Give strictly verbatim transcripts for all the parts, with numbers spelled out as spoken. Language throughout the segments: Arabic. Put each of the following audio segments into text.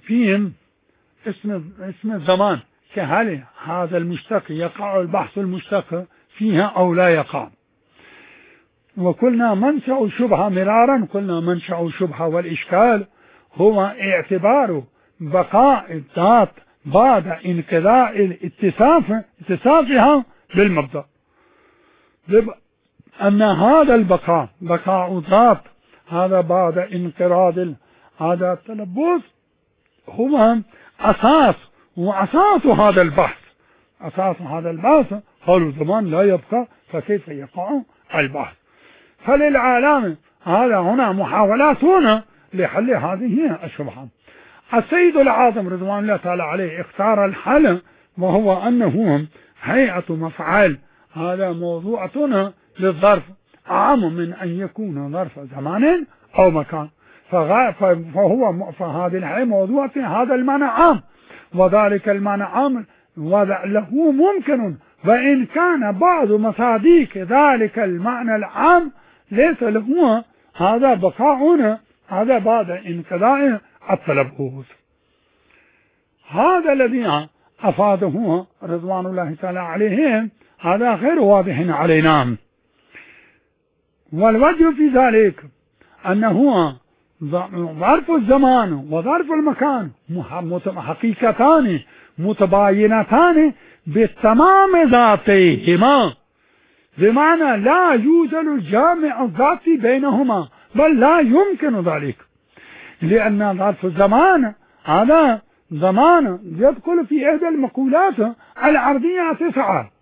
فيهم اسم اسم الزمان، كهل هذا المشتق يقع البحث المشتق فيها أو لا يقع. وقلنا منشأ الشبهة مرارا، قلنا منشأ الشبهة والإشكال هو اعتبار بقاء الذات بعد انقضاء الاتصاف اتصافها بالمبدأ، أن هذا البقاء بقاء الذات هذا بعد انقراض هذا التلبس هو أساس وأساس هذا البحث. أساس هذا البحث حال الزمان لا يبقى، فكيف يقع البحث؟ فللعالم هذا هنا محاولات هنا لحل هذه الشبهة. السيد العاظم رضوان الله تعالى عليه اختار الحل، وهو أنه هيئة مفعل هذا موضوعتنا للظرف أعم من أن يكون ظرف زمان أو مكان، فهو فهذه الهيئة موضوع في هذا المعنى عام، وذلك المعنى عام وله ممكن، وإن كان بعض مصادق ذلك المعنى العام ليس له هذا بقاؤنا هذا بعد انقضاء التلبس. هذا الذي أفاده رضوان الله تعالى عليهم هذا غير واضح علينا. والوجه في ذلك أنه ظرف الزمان وظرف المكان حقيقتان متباينتان بالتمام ذاتيهما، بمعنى لا يوجد الجامع الذاتي بينهما، بل لا يمكن ذلك، لأن ظرف الزمان هذا زمان يدخل في إحدى المقولات العرضية تسعة،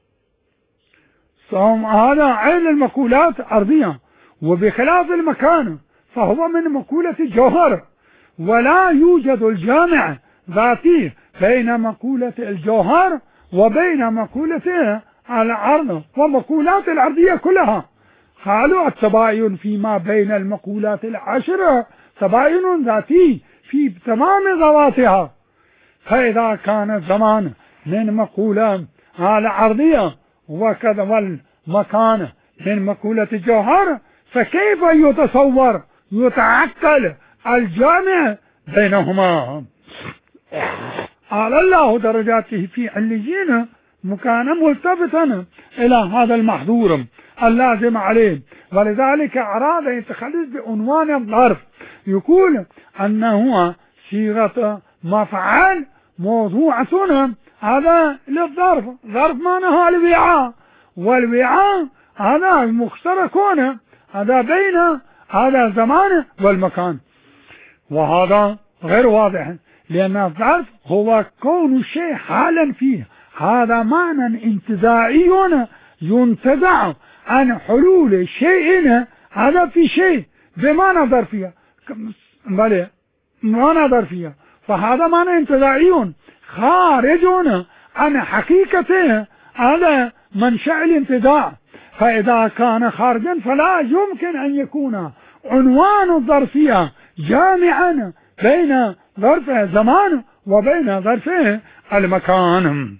هذا عين المقولات أرضية، وبخلاف المكان فهو من مقولة الجوهر، ولا يوجد الجامع ذاتي بين مقولة الجوهر وبين مقولة العرض، ومقولات العرضية كلها حال التباين فيما بين المقولات العشرة تباين ذاتي في تمام ذواتها. فإذا كان الزمان من مقولة العرضية وكذا والمكان من مقولة الجوهر، فكيف يتصور يتعقل الجامع بينهما؟ أعلى الله درجاته في عليين مكانا ملتفتا إلى هذا المحظور اللازم عليه، ولذلك أراد يتخلص بعنوان الظرف، يقول أنه صيغة مفعل موضوعة هذا للظرف، ظرف معناها الوعاء، والوعاء هذا مشتركون هذا بين هذا الزمان والمكان، وهذا غير واضح، لأن الظرف هو كون شيء حالا فيه، هذا معنى انتزاعي ينتزع عن حلول شيء هذا في شيء بمعنى ظرفية، بل معنى ظرفية، فهذا معنى انتزاعي خارج عن حقيقته هذا منشأ الانتزاع. فإذا كان خارجا فلا يمكن أن يكون عنوان الظرفية جامعا بين ظرف الزمان وبين ظرف المكان.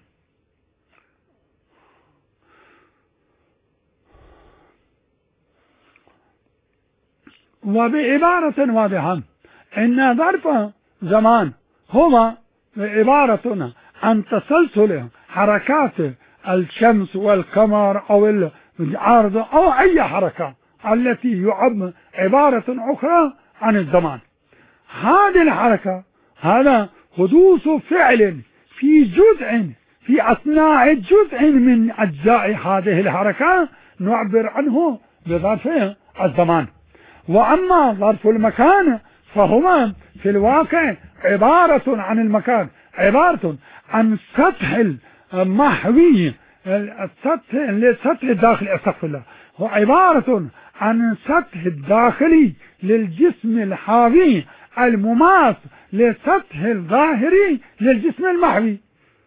وبعبارة واضحة إن ظرف زمان هو عبارة عن تسلسل حركات الشمس والقمر أو الأرض أو أي حركة التي يعد عبارة أخرى عن الزمان. هذه الحركة هذا حدوث فعل في جزء في أثناء جزء من أجزاء هذه الحركة نعبر عنه بظرف الزمان. وأما ظرف المكان فهو في الواقع عبارة عن المكان، عبارة عن سطح المحوي، السطح السطح الداخلي، استغفر الله، هو عبارة عن السطح الداخلي للجسم الحاوي المماس للسطح الظاهري للجسم المحوي.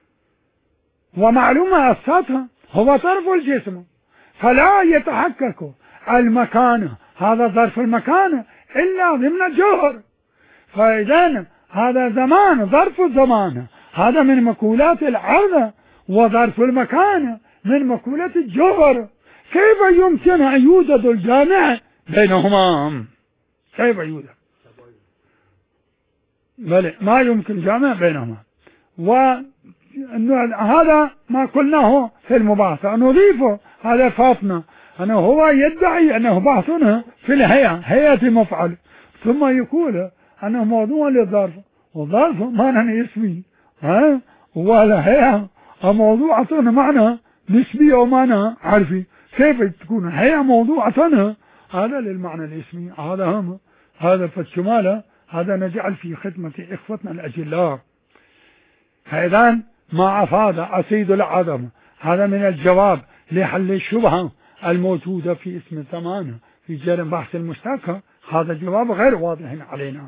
ومعلومة السطح هو طرف الجسم، فلا يتحقق المكان هذا ظرف المكان إلا ضمن الجوهر. فإذا هذا زمان ظرف الزمان هذا من مقولات العرض، وظرف المكان من مقولة الجوهر، كيف يمكن أن يوجد الجامع بينهما؟ كيف يوجد؟ بل ما يمكن جمع بينهما. وهذا ما قلناه في المباحثة، نضيفه هذا فاطمة أنه هو يدعي أنه بحثنا في الهيئة، هيئة مفعل، ثم يقول أنه موضوع للظرف، والظرف معنى اسمي، ها، ولا هيئة موضوعة معنى نسبي أو معنى عرفي. كيف تكون هيئة موضوعة؟ هذا للمعنى الاسمي، هذا هم هذا فالشمالة، هذا نجعل في خدمة إخوتنا الأجلاء. فإذا ما أفاد أسيد العدم، هذا من الجواب لحل الشبهة الموجودة في اسم الزمان في جانب بحث المشتقة. هذا جواب غير واضح علينا.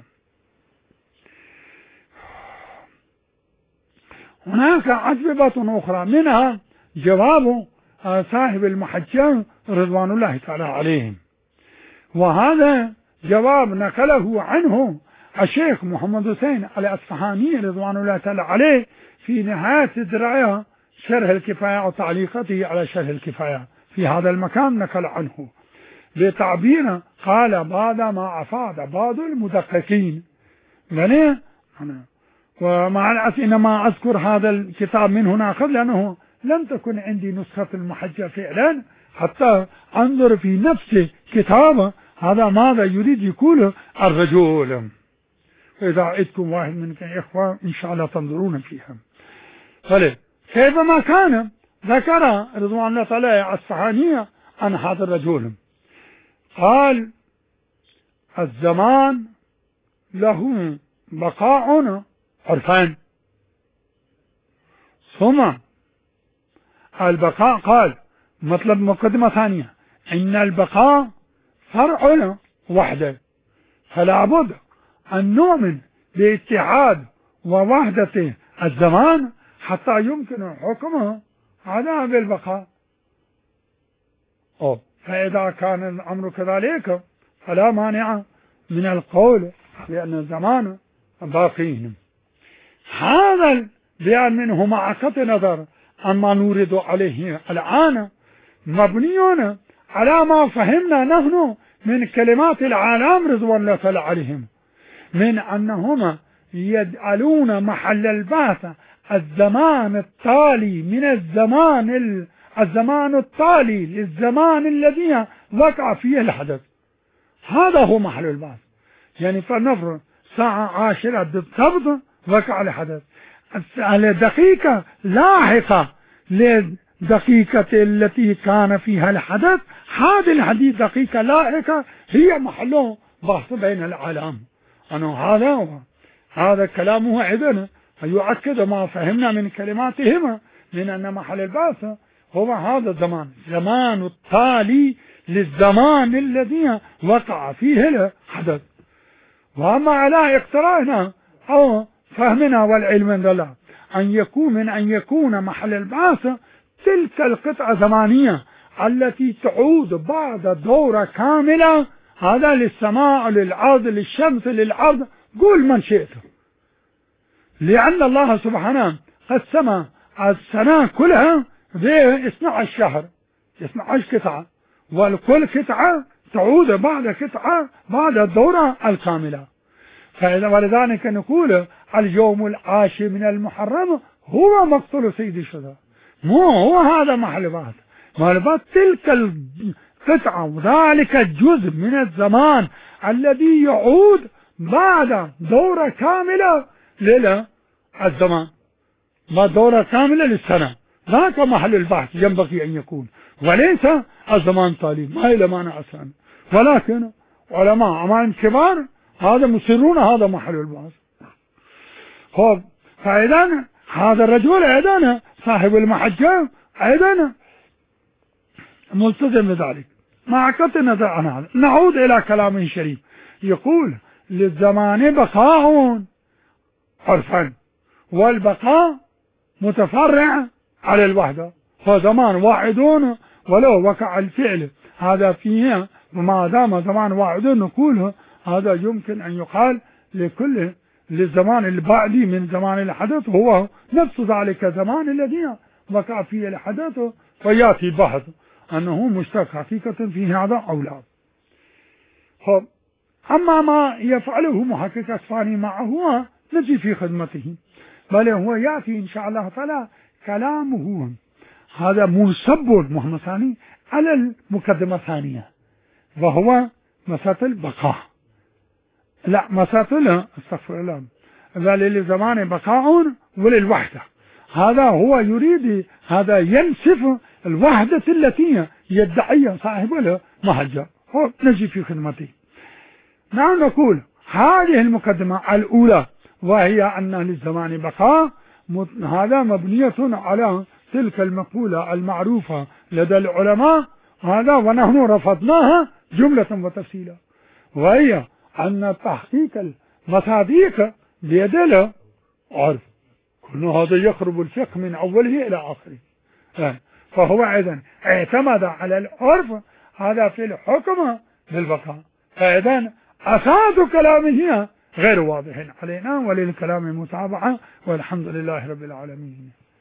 هناك أجوبة أخرى، منها جواب صاحب المحجة رضوان الله تعالى عليهم، وهذا جواب نقله عنه الشيخ محمد حسين الأصفهاني رضوان الله تعالى عليه في نهاية دراية شرح الكفاية وتعليقته على شرح الكفاية. في هذا المكان نقل عنه بتعبير قال بعد ما أفاد بعض المدققين، يعني ومع الأسف إنما أذكر هذا الكتاب من هنا قبل، لأنه لم تكن عندي نسخة المحجة فعلا حتى أنظر في نفس كتابه هذا ماذا يريد يقول الرجل. إذا عدتم واحد من إخوة إن شاء الله تنظرون فيها. طيب كيفما كان ذكر رضوان الله تعالى الأصفهاني عن هذا الرجل، قال الزمان له بقاء عرفان، ثم البقاء قال مطلب مقدمة ثانية إن البقاء فرع وحده، فلا بد أن نؤمن باتحاد ووحدة الزمان حتى يمكن حكمه على بالبقاء. أو فإذا كان الأمر كذلك فلا مانع من القول بأن الزمان باقي. هذا البيان منه مع قطع نظر عما نورد عليه الآن مبني على ما فهمنا نحن من كلمات العالم رضوان الله تعالى عليهم، من أنهما يجعلون محل البعث الزمان التالي من الزمان ال... الزمان التالي للزمان الذي وقع فيه الحدث. هذا هو محل البعث. يعني فلنفرض ساعة عاشرة بالضبط وقع الحدث، الدقيقة لاحقة للدقيقة التي كان فيها الحدث، هذه الحديث دقيقة لاحقة هي محل بحث بين العالم. أنه هذا هو هذا كلامه عندنا يؤكد ما فهمنا من كلماتهما من أن محل البعث هو هذا الزمان، زمان التالي للزمان الذي وقع فيه الحدث. وأما على اقترائنا أو فهمنا والعلم عند الله أن يكون من أن يكون محل البعث تلك القطعة الزمانية التي تعود بعد دورة كاملة، هذا للسماء للأرض للشمس للأرض، قول من شئت، لأن الله سبحانه قسم السنة كلها ب اثني عشر شهر، اثني عشر قطعة، والكل قطعة تعود بعد قطعة بعد الدورة الكاملة. فإذا ولذلك نقول اليوم العاشر من المحرم هو مقتل سيد الشهداء، مو هو هذا محل بعث. محل بعث تلك القطعة وذلك الجزء من الزمان الذي يعود بعد دورة كاملة للزمان، بعد دورة كاملة للسنة، ذاك محل البحث ينبغي أن يكون، وليس الزمان تالي ما إلى معنى أصلا. ولكن علماء أمام كبار هذا مصرون هذا محل البحث. خب فإذا هذا الرجل أيضا صاحب المحجة أيضا ملتزم بذلك مع قطع النظر عن هذا. نعود إلى كلامه الشريف، يقول للزمان بقاء عرفا، والبقاء متفرع على الوحدة، فزمان واحد ولو وقع الفعل هذا فيه، وما دام زمان واحد نقول هذا يمكن أن يقال لكل للزمان البعدي من زمان الحدث هو نفس ذلك الزمان الذي وقع فيه الحدث، فيأتي البحث أنه مشتق حقيقة في هذا أو لا. أما ما يفعله محقق أصفهاني معه نجي في خدمته، بل هو يأتي إن شاء الله تعالى كلامه هذا منصب محمد ثاني على المقدمة الثانية، وهو مسألة البقاء، لا مسألة استغفر الله، بل للزمان بقاء وللوحدة. هذا هو يريد، هذا ينسف الوحدة التي يدعيها صاحب المهجة، نجي في خدمته. نحن نقول هذه المقدمة الأولى وهي أن للزمان بقاء، هذا مبنية على تلك المقولة المعروفة لدى العلماء، هذا ونحن رفضناها جملة وتفصيلا، وهي أن تحقيق المصادق بيد العرف، كل هذا يخرب الفقه من أوله إلى آخره. فهو إذن اعتمد على العرف هذا في الحكم بالبقاء، فإذن أساس كلامه غير واضح علينا، وللكلام متابعة، والحمد لله رب العالمين.